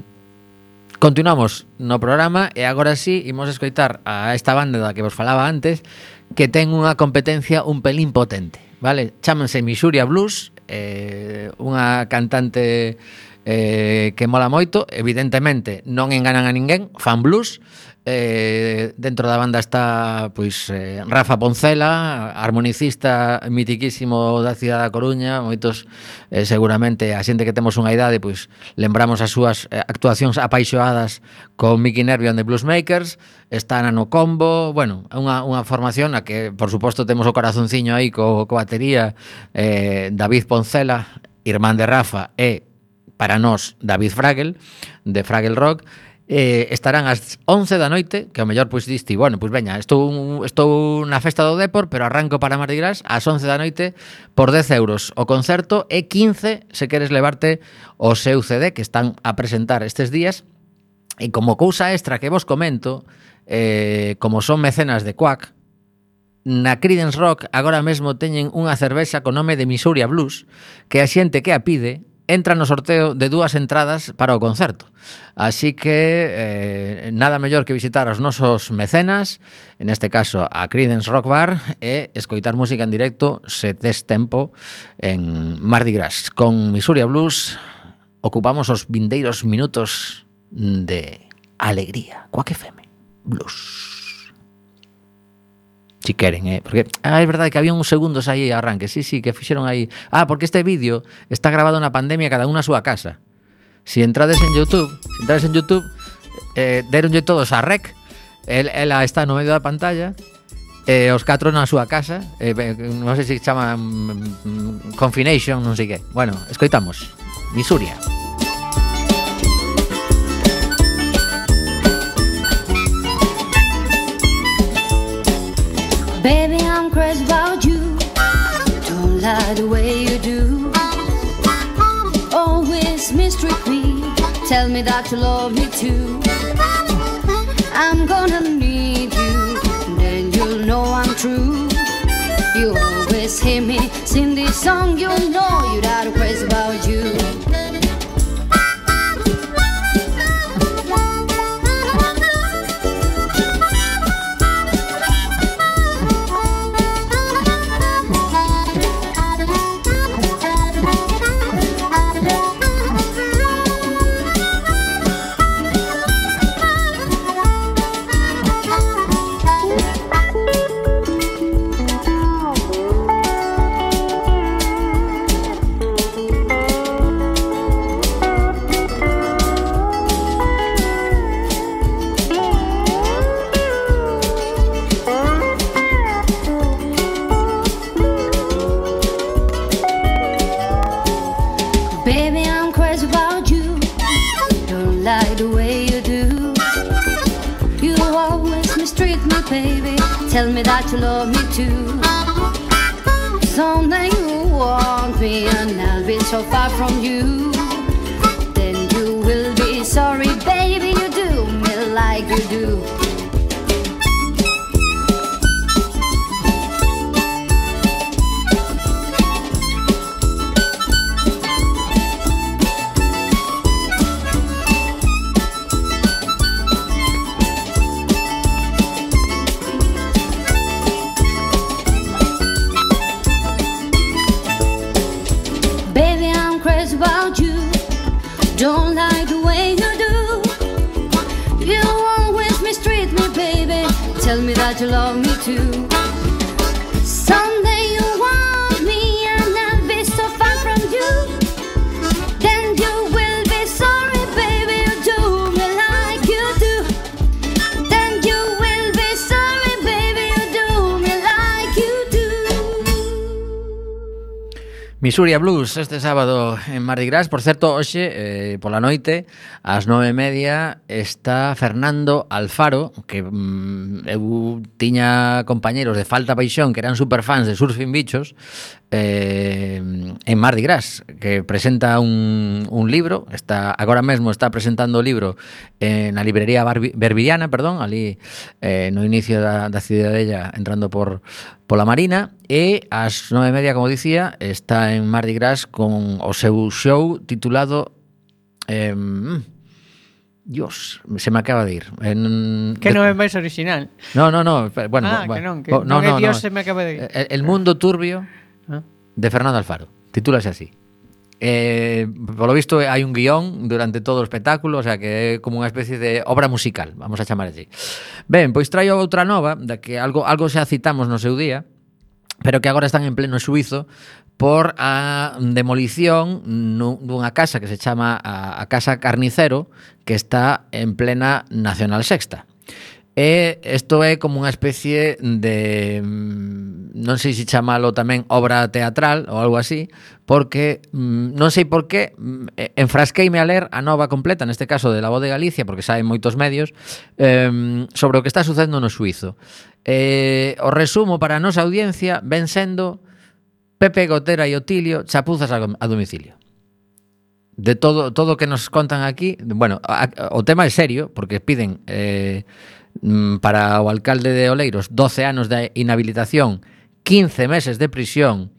continuamos no programa e agora sí imos escoitar a esta banda da que vos falaba antes, que ten unha competencia un pelín potente, vale? Chámanse Misuria Blues, eh, unha cantante eh, que mola moito, evidentemente non enganan a ninguén, fan blues. Eh, dentro da banda está pois eh, Rafa Poncela, armonicista mitiquísimo da cidade da Coruña. Moitos eh, seguramente a xente que temos unha idade pois lembramos as súas eh, actuacións apaixoadas con Mickey Nervio and the Bluesmakers. Está Nano Combo, bueno, unha, unha formación na que por suposto temos o corazonciño aí co, co batería eh, David Poncela, irmán de Rafa, e para nós David Fragel de Fragel Rock. Eh, estarán ás once da noite, que ao mellor pois diste, bueno, pois veña, estou estou na festa do Depor, pero arranco para Mardi Gras ás once da noite por dez euros o concerto e quince se queres levarte o seu C D que están a presentar estes días. E como cousa extra que vos comento, eh, como son mecenas de Quack, na Creedence Rock agora mesmo teñen unha cervexa con nome de Misuria Blues, que a xente que a pide entra no sorteo de dúas entradas para o concerto. Así que eh, nada mellor que visitar os nosos mecenas, en este caso a Creedence Rock Bar, e escoitar música en directo se tes tempo en Mardi Gras. Con Misuria Blues ocupamos os vindeiros minutos de alegría. Quack F M Blues. Si queren, eh? Porque ah, é verdade que había uns segundos aí a arranque. Sí, sí, que fixeron aí. Ah, porque este vídeo está grabado na pandemia cada un na súa casa. Si entrades en YouTube, si entrades en YouTube, eh, deronlle todos a rec. El, ela está no medio da pantalla, e eh, os catro na súa casa. Eh, non sei se chama mm, Confination, non sei que. Bueno, escoitamos. Misuria. Baby, I'm crazy about you. Don't lie the way you do. Always mistreat me. Tell me that you love me too. I'm gonna need you, then you'll know I'm true. You always hear me sing this song. You know you're that crazy about you. Baby, I'm crazy about you. Don't lie the way you do. You always mistreat me, baby. Tell me that you love me too. Someday you want me and I'll be so far from you. Then you will be sorry, baby. You do me like you do. Baby, I'm crazy about you. Don't like the way you do. You always mistreat me, baby. Tell me that you love me too. Someday you want me Misuria Blues este sábado en Mardi Gras. Por certo, hoxe, eh, pola noite, ás nove e media, está Fernando Alfaro, que mm, eu tiña compañeros de Falta Paixón que eran superfans de Surfing Bichos, eh, en Mardi Gras, que presenta un, un libro. Está agora mesmo está presentando o libro eh, na librería Barbi, Berbiriana, perdón, ali eh, no inicio da, da Cidadella, entrando por pola Marina, e ás nove e media, como dicía, está en Mardi Gras con o seu show titulado eh, Dios, se me acaba de ir en, Que non é máis original. No, no, no, bueno, ah, bueno, que non, que no, non é no, Dios, no. se me acaba de ir. El, el mundo turbio Ah. de Fernando Alfaro, titúlase así. Eh, polo visto hai un guión durante todo o espectáculo, o sea que é como unha especie de obra musical, vamos a chamar así. Ben, pois traio outra nova, da que algo algo xa citamos no seu día, pero que agora están en pleno xuízo por a demolición dunha casa que se chama a, a Casa Carnicero, que está en plena Nacional Sexta. E isto é como unha especie de, non sei se chamalo tamén obra teatral ou algo así, porque non sei por qué enfrasqueime a ler a nova completa, neste caso de La Voz de Galicia, porque saen moitos medios, eh, sobre o que está sucedendo no xuízo. Eh, o resumo para a nosa audiencia ven sendo Pepe Gotera e Otilio chapuzas a, a domicilio. De todo todo o que nos contan aquí, bueno, a, a, o tema é serio, porque piden eh, para o alcalde de Oleiros doce anos de inhabilitación, quince meses de prisión,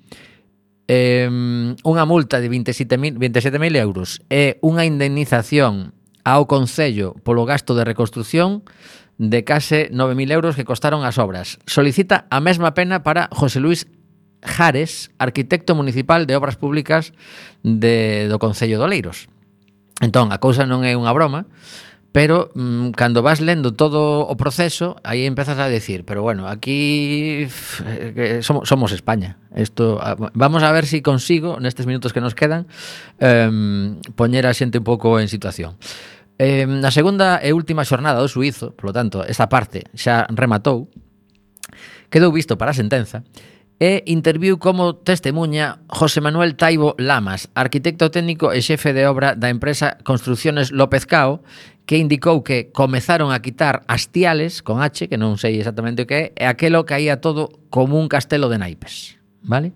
eh, unha multa de veintisiete mil euros e unha indemnización ao Concello polo gasto de reconstrucción de case nove mil euros que costaron as obras. Solicita a mesma pena para José Luis Jares, arquitecto municipal de obras públicas de, do Concello de Oleiros. Entón, a cousa non é unha broma, pero mmm, cando vas lendo todo o proceso, aí empezas a decir, pero bueno, aquí eh, somos, somos España. Esto, vamos a ver si consigo, nestes minutos que nos quedan, eh, poñer a xente un pouco en situación. Eh, na segunda e última xornada do suízo, polo tanto, esta parte xa rematou, quedou visto para a sentenza, e interviu como testemunha José Manuel Taibo Lamas, arquitecto técnico e xefe de obra da empresa Construcciones López Cao, que indicou que comezaron a quitar hastiales, con H, que non sei exactamente o que é, e aquelo caía todo como un castelo de naipes, vale?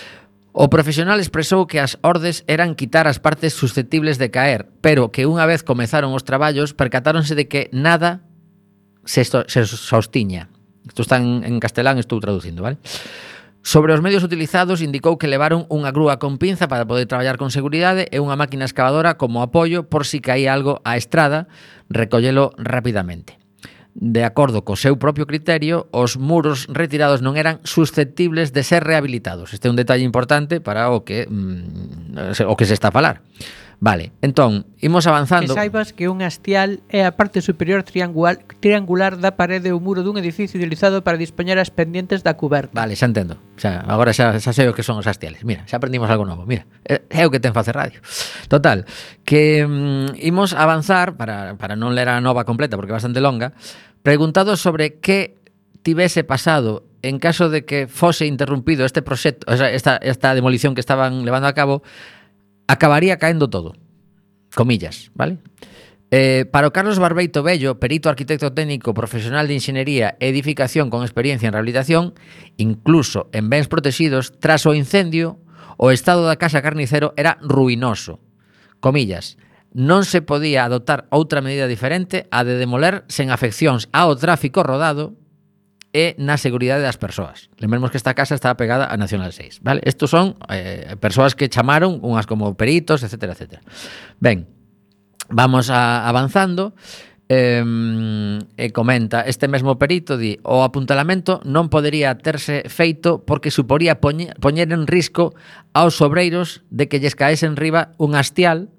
O profesional expresou que as ordes eran quitar as partes susceptibles de caer, pero que unha vez comezaron os traballos percatáronse de que nada se, se sostiña. Isto está en, en castelán, estou traducindo, vale? Sobre os medios utilizados, indicou que levaron unha grúa con pinza para poder traballar con seguridade e unha máquina excavadora como apoio por si caía algo á estrada, recollelo rapidamente. De acordo co seu propio criterio, os muros retirados non eran susceptibles de ser rehabilitados. Este é un detalle importante para o que mm, o que se está a falar. Vale, entón, imos avanzando. Que saibas que un hastial é a parte superior triangular, triangular da parede ou muro dun edificio utilizado para dispoñer as pendientes da cuberta. Vale, xa entendo. Xa, agora xa, xa sei o que son os hastiales. Mira, xa aprendimos algo novo. Mira, é o que ten facer radio. Total, que mm, imos avanzar, para, para non ler a nova completa, porque é bastante longa, preguntados sobre que tivese pasado en caso de que fose interrumpido este proxecto, esta, esta demolición que estaban levando a cabo, acabaría caendo todo, comillas, vale? Eh, para o Carlos Barbeito Bello, perito arquitecto técnico profesional de enxeñería e edificación con experiencia en rehabilitación, incluso en bens protegidos, tras o incendio, o estado da Casa Carnicero era ruinoso. Comillas, non se podía adoptar outra medida diferente a de demoler sen afeccións ao tráfico rodado e na seguridade das persoas. Lembremos que esta casa estaba pegada a Nacional seis, vale? Estos son eh, persoas que chamaron, unhas como peritos, etcétera, etcétera. Ben, vamos a, avanzando. Eh, e comenta, este mesmo perito di, o apuntalamento non podería terse feito porque suporía poñer, poñer en risco aos obreiros de que lles caese en riba un hastial,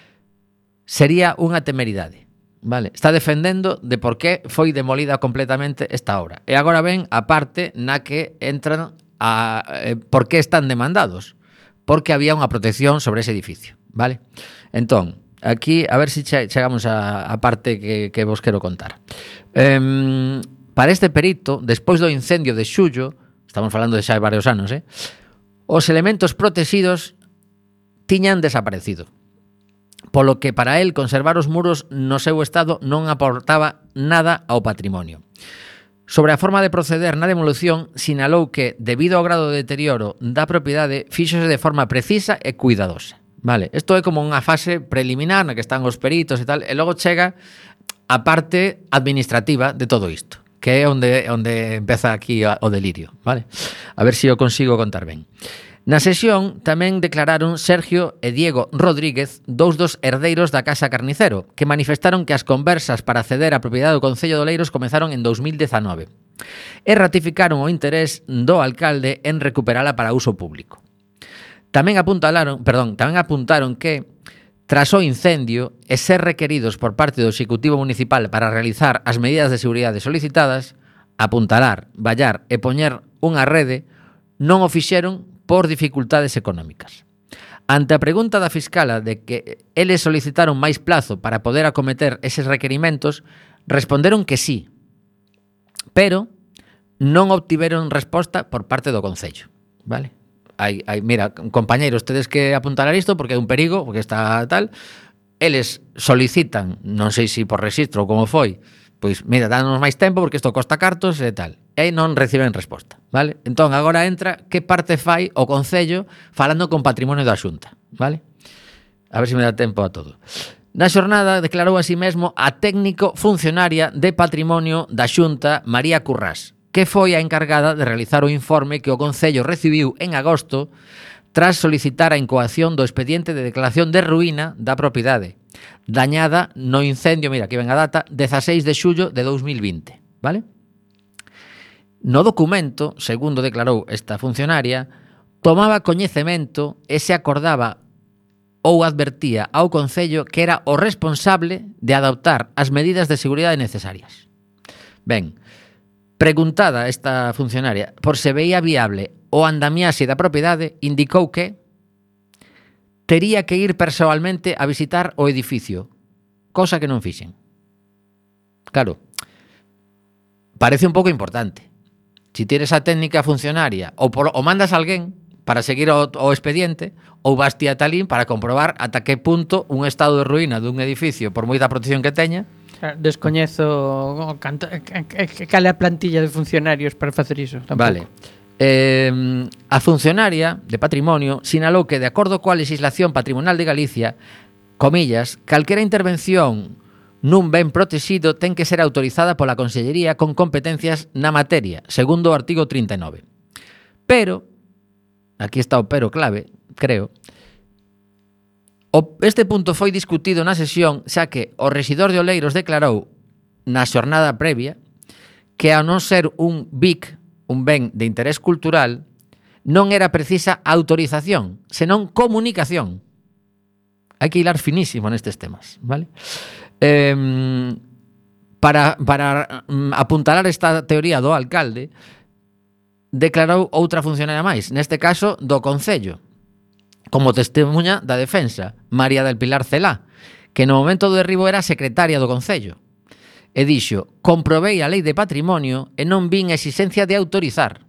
sería unha temeridade. Vale, está defendendo de por qué foi demolida completamente esta obra. E agora ven a parte na que entran a eh, por que están demandados. Porque había unha protección sobre ese edificio, vale? Entón, aquí a ver se si chegamos a, a parte que, que vos quero contar. Eh, para este perito, despois do incendio de xullo, estamos falando de xa varios anos, eh? os elementos protegidos tiñan desaparecido, polo que para él conservar os muros no seu estado non aportaba nada ao patrimonio. Sobre a forma de proceder na demolición, sinalou que, debido ao grado de deterioro da propiedade, fíxose de forma precisa e cuidadosa. Vale, isto é como unha fase preliminar na que están os peritos e tal, e logo chega a parte administrativa de todo isto, que é onde, onde empeza aquí o delirio, vale? A ver se o consigo contar ben. Na sesión tamén declararon Sergio e Diego Rodríguez, dous dos herdeiros da Casa Carnicero, que manifestaron que as conversas para ceder a propiedade do Concello de Oleiros comezaron en dous mil dezanove e ratificaron o interés do alcalde en recuperala para uso público. Tamén apuntalaron, perdón, tamén apuntaron que tras o incendio e ser requeridos por parte do Executivo Municipal para realizar as medidas de seguridade solicitadas, apuntalar, vallar e poñer unha rede non o fixeron por dificultades económicas. Ante a pregunta da fiscala de que eles solicitaron máis plazo para poder acometer eses requerimentos, responderon que sí, pero non obtiveron resposta por parte do Concello, vale? Hai, hai, mira, compañeiros, tedes que apuntalar isto porque é un perigo, porque está tal. Eles solicitan, non sei se por rexistro ou como foi, pois, mira, danos máis tempo porque isto costa cartos e tal. E non reciben resposta, vale? Entón, agora entra que parte fai o Concello falando con Patrimonio da Xunta, vale? A ver se me dá tempo a todo. Na xornada declarou así mesmo a técnico funcionaria de Patrimonio da Xunta, María Currás, que foi a encargada de realizar o informe que o Concello recibiu en agosto tras solicitar a incoación do expediente de declaración de ruína da propiedade, dañada no incendio, mira, aquí ven a data, dezaseis de xullo de dous mil vinte, vale? No documento, segundo declarou esta funcionaria, tomaba coñecemento e se acordaba ou advertía ao Concello que era o responsable de adoptar as medidas de seguridade necesarias. Ben, preguntada esta funcionaria por se veía viable o andamiaxe da propiedade, indicou que tería que ir persoalmente a visitar o edificio, cosa que non fixen. Claro, parece un pouco importante. Si tires a técnica funcionaria ou, por, ou mandas a alguén para seguir o, o expediente ou vas ti a talín para comprobar ata que punto un estado de ruína dun edificio, por moita protección que teña. Descoñezo canto, cal é a plantilla de funcionarios para facer iso. Tampouco. Vale. Eh, a funcionaria de Patrimonio sinalou que, de acordo coa legislación patrimonial de Galicia, comillas, calquera intervención nun ben protegido ten que ser autorizada pola Consellería con competencias na materia, segundo o artigo trinta e nove. Pero, aquí está o pero clave, creo, o, este punto foi discutido na sesión xa que o rexidor de Oleiros declarou na xornada previa que, ao non ser un B I C, un ben de interés cultural, non era precisa autorización, senón comunicación. Hai que hilar finísimo nestes temas, vale? Eh, para, para apuntalar esta teoría do alcalde, declarou outra funcionaria máis, neste caso do Concello, como testemunha da defensa, María del Pilar Celá, que no momento do derribo era secretaria do Concello, e dixo: comprobei a lei de patrimonio e non vin exigencia de autorizar.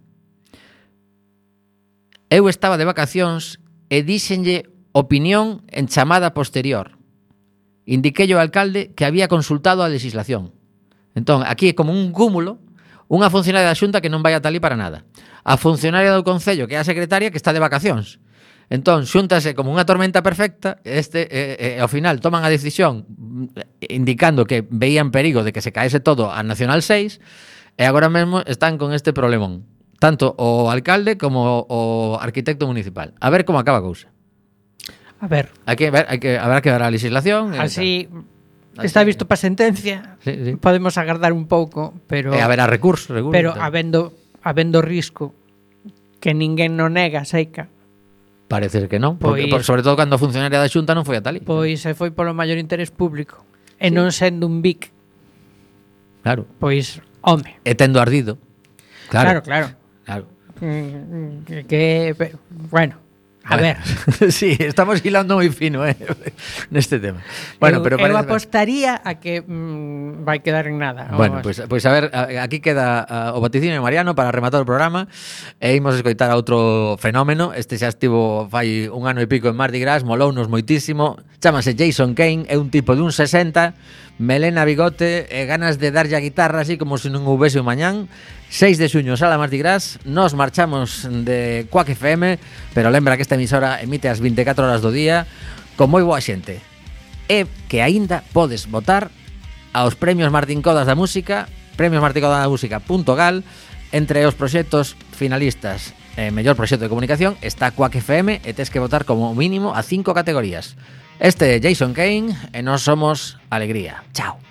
Eu estaba de vacacións e díxenlle opinión en chamada posterior. Indiquei ao alcalde que había consultado a legislación. Entón, aquí é como un cúmulo, unha funcionaria da Xunta que non vai a talí para nada, a funcionaria do Concello, que é a secretaria, que está de vacacións. Entón, xúntase como unha tormenta perfecta, este, e, e, ao final toman a decisión indicando que veían perigo de que se caese todo a Nacional seis, e agora mesmo están con este problemón, tanto o alcalde como o arquitecto municipal. A ver como acaba a cousa. A ver. Hai que ver, hai que habrá que ver a legislación. Así está visto para sentencia. Sí, sí. Podemos agardar un pouco, pero E haberá recurso, recurso. Pero habendo habendo risco que ninguén non nega, seica. Parece que non, porque, Pois, por, sobre todo cando a funcionaria da Xunta non foi a talí. Pois se foi polo maior interés público e non sendo un B I C. Claro. Pois, home. E tendo ardido. Claro, claro. Claro. Mm, que, que bueno, A ver. Sí, estamos hilando moi fino, eh, neste tema. Bueno, eu, pero eu parece... apostaría a que mm, vai quedar en nada. Bueno, Vamos. pois pues, pues a ver, aquí queda uh, o vaticinio de Mariano para rematar o programa e imos escoitar a outro fenómeno. Este xa estivo fai un ano e pico en Mardi Gras, molounos moitísimo. Chámase Jason Kane, é un tipo de un sesenta, melena, bigote e ganas de darlle a guitarra así como se non houbese un mañán. seis de xuño, Sala Mardi Gras. Nos marchamos de Quack F M, pero lembra que esta emisora emite as vinte e catro horas do día con moi boa xente. E que aínda podes votar aos premios Martín Codas da Música, premios martín codas da música punto gal. Entre os proxectos finalistas e mellor proxecto de comunicación está Quack F M e tes que votar como mínimo a cinco categorías. Este é Jason Kane e nós somos Alegría. Chao.